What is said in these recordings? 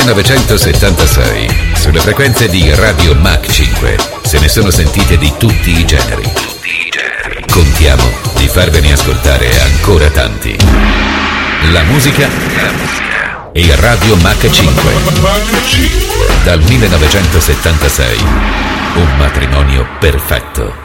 1976, sulle frequenze di Radio Mach 5, se ne sono sentite di tutti i generi. Contiamo di farvene ascoltare ancora tanti. La musica e Radio Mach 5. Dal 1976, un matrimonio perfetto.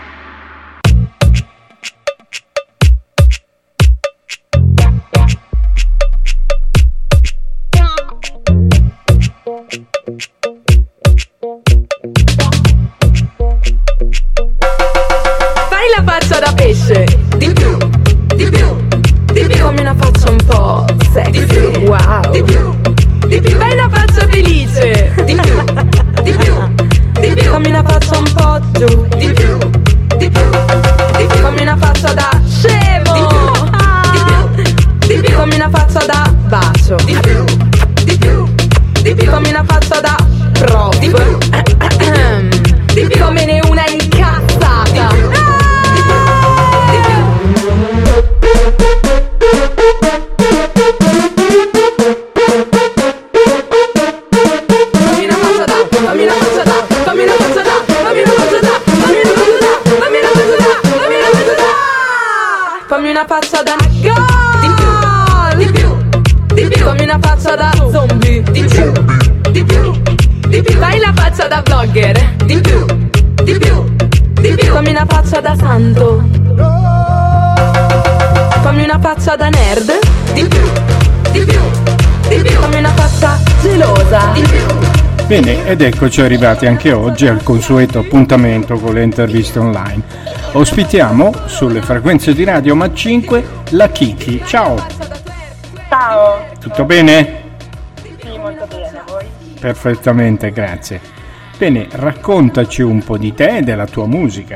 Fai la faccia da pesce. Di più, di più, di più. Come una faccia un po' sexy. Di più, wow. Di più, di più. Fai la faccia felice. Di più, di più, di più. Come una faccia un po' giù. Di più, di più, di più. Come una faccia da scemo. Di più, di più, di più. Come una faccia da bacio. Di più, di più, di più. Come una faccia da prof. Di più, di più. Come ne una incazzata. Fammi una faccia da gol. Di più, di più. Fammi una faccia da zombie. Di più, di più, di più. Fai la faccia da vlogger. Di più, di più, di più. Fammi una faccia da santo. Fammi una faccia da nerd. Di più, di più, di più. Fammi una faccia gelosa. Di più. Bene, ed eccoci arrivati anche oggi al consueto appuntamento con le interviste online. Ospitiamo sulle frequenze di Radio Mach 5 la Kiki. Ciao! Ciao! Tutto bene? Sì, molto bene, voi? Perfettamente, grazie. Bene, raccontaci un po' di te e della tua musica.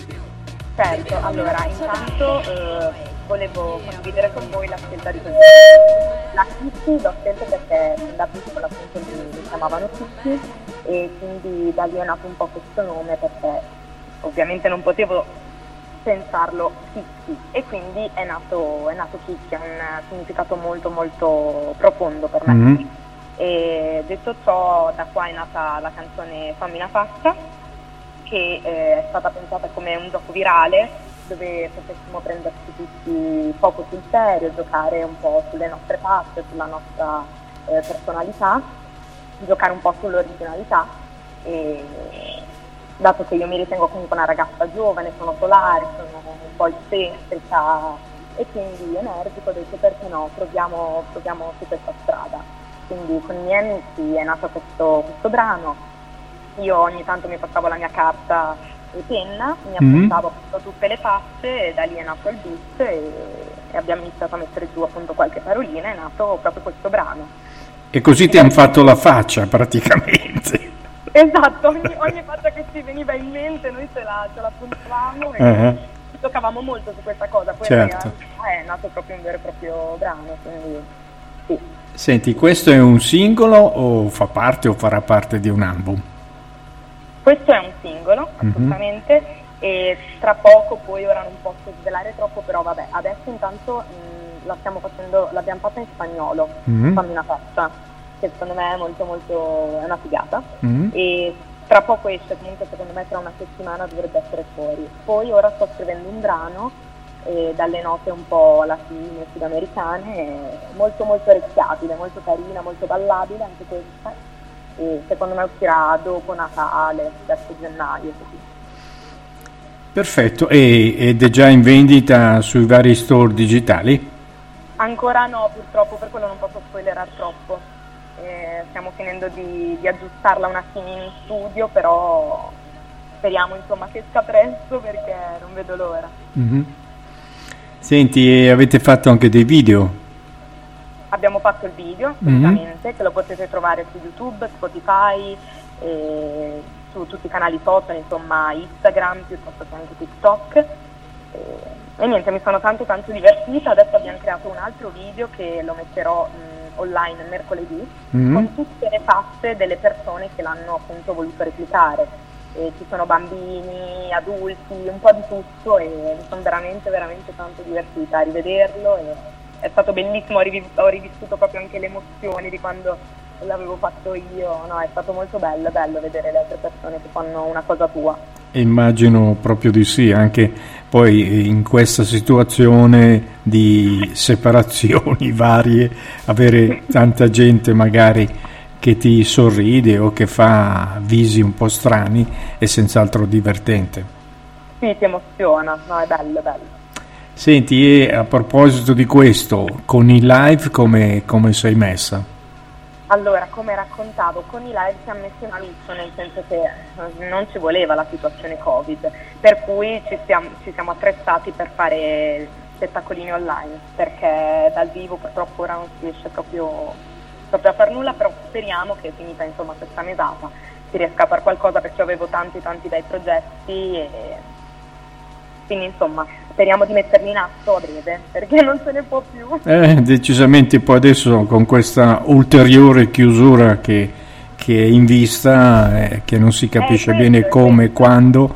Certo, allora, intanto volevo condividere con voi la scelta di questo. La Kiki l'ho scelta perché da piccola appunto mi chiamavano Kiki e quindi da lì è nato un po' questo nome perché ovviamente non potevo pensarlo Kiki e quindi è nato Kiki, ha un significato molto molto profondo per me. Mm-hmm. E detto ciò, da qua è nata la canzone Fammi una faccia, che è stata pensata come un gioco virale dove potessimo prenderci tutti poco sul serio, giocare un po' sulle nostre facce, sulla nostra personalità, giocare un po' sull'originalità e dato che io mi ritengo comunque una ragazza giovane, sono solare, sono un po' eccentrica e quindi energico, ho detto perché no, proviamo su questa strada. Quindi con i miei amici è nato questo brano, io ogni tanto mi portavo la mia carta e penna, mi appuntavo a tutte le facce e da lì è nato il beat e abbiamo iniziato a mettere giù appunto qualche parolina, è nato proprio questo brano. E così ti hanno fatto la faccia praticamente. Esatto, ogni faccia che ci veniva in mente noi ce la puntavamo e giocavamo molto su questa cosa, poi certo. È nato proprio un vero e proprio brano, quindi sì. Senti, questo è un singolo o fa parte o farà parte di un album? Questo è un singolo, assolutamente, e tra poco, poi ora non posso svelare troppo, però vabbè, adesso intanto l'abbiamo fatta in spagnolo, Fammi una faccia, che secondo me è molto molto, è una figata, e tra poco esce, comunque secondo me tra una settimana dovrebbe essere fuori. Poi ora sto scrivendo un brano dalle note un po' latine, sudamericane, molto molto orecchiabile, molto carina, molto ballabile anche questa, e secondo me uscirà dopo Natale, verso gennaio così. Perfetto, ed è già in vendita sui vari store digitali? Ancora no, purtroppo, per quello non posso spoilerare troppo. Stiamo finendo di aggiustarla un attimino in studio, però speriamo insomma che esca presto perché non vedo l'ora. Senti, avete fatto anche dei video? Abbiamo fatto il video, assolutamente, che lo potete trovare su YouTube, Spotify, su tutti i canali social, insomma Instagram, piuttosto che anche TikTok. E niente, mi sono tanto divertita. Adesso abbiamo creato un altro video che lo metterò online mercoledì con tutte le facce delle persone che l'hanno appunto voluto replicare. Ci sono bambini, adulti, un po' di tutto e mi sono veramente veramente tanto divertita a rivederlo e è stato bellissimo, ho rivissuto proprio anche le emozioni di quando l'avevo fatto io, no, è stato molto bello vedere le altre persone che fanno una cosa tua. Immagino proprio di sì, anche poi in questa situazione di separazioni varie, avere tanta gente magari che ti sorride o che fa visi un po' strani è senz'altro divertente. Sì, ti emoziona, no, è bello. Senti, e a proposito di questo, con i live come sei messa? Allora, come raccontavo, con i live siamo messi maluccio, nel senso che non ci voleva la situazione Covid, per cui ci siamo attrezzati per fare spettacolini online, perché dal vivo purtroppo ora non si riesce proprio a far nulla, però speriamo che finita insomma questa mesata si riesca a fare qualcosa, perché avevo tanti bei progetti e quindi insomma speriamo di metterli in atto a breve, perché non se ne può più. Decisamente, poi adesso con questa ulteriore chiusura che è in vista, che non si capisce bene come e quando,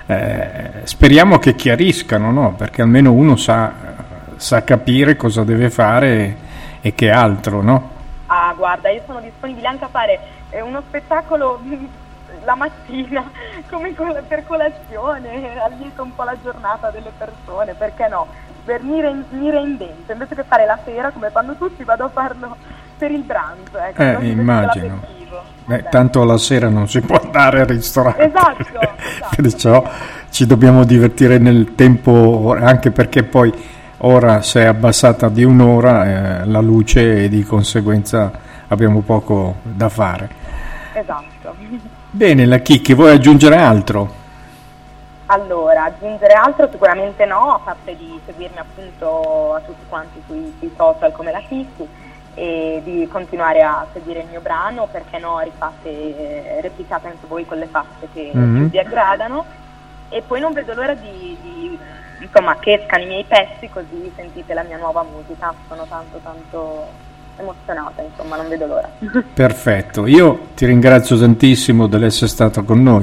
speriamo che chiariscano, no? Perché almeno uno sa capire cosa deve fare e che altro, no? Ah, guarda, io sono disponibile anche a fare uno spettacolo la mattina come per colazione, allieto un po' la giornata delle persone, perché no? Per mi reinvento, invece che fare la sera come fanno tutti, vado a farlo per il brunch, ecco, immagino. Tanto la sera non si può andare al ristorante, esatto. Perciò ci dobbiamo divertire nel tempo, anche perché poi ora si è abbassata di un'ora la luce e di conseguenza abbiamo poco da fare. Esatto. Bene, la Chicchi, vuoi aggiungere altro? Allora, aggiungere altro sicuramente no, a parte di seguirmi appunto a tutti quanti sui social come la Chicchi e di continuare a seguire il mio brano, perché no, replicate anche voi con le facce che vi aggradano, e poi non vedo l'ora di insomma che escano i miei pezzi, così sentite la mia nuova musica. Sono tanto emozionata, insomma, non vedo l'ora. Perfetto, io ti ringrazio tantissimo dell'essere stato con noi.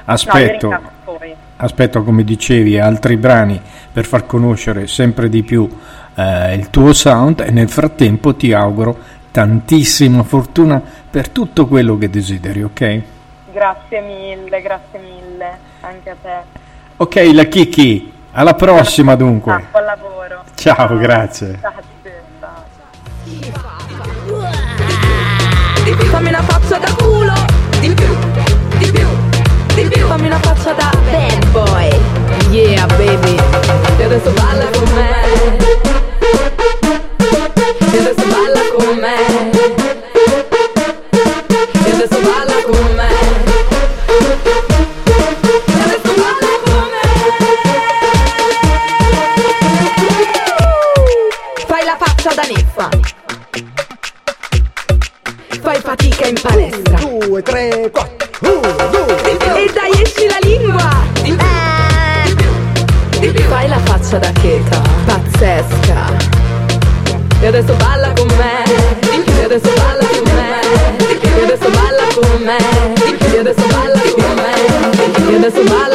Aspetto, come dicevi, altri brani per far conoscere sempre di più il tuo sound, e nel frattempo ti auguro tantissima fortuna per tutto quello che desideri, ok? Grazie mille, anche a te. Ok, la Chicchi, alla prossima dunque. Buon lavoro. Ciao, grazie. Fammi una faccia da culo, di più, fammi una faccia da bad boy, yeah baby, e adesso balla con me, e adesso balla con me, e adesso balla con me, e adesso balla con me. Fai la faccia da neffa, fai fatica in palestra, 2, 3, 4, 1, 2, e dai esci la lingua, fai la faccia da cheta, pazzesca, e adesso balla con me, e adesso balla con me, e adesso balla con me, e adesso balla con me, e adesso balla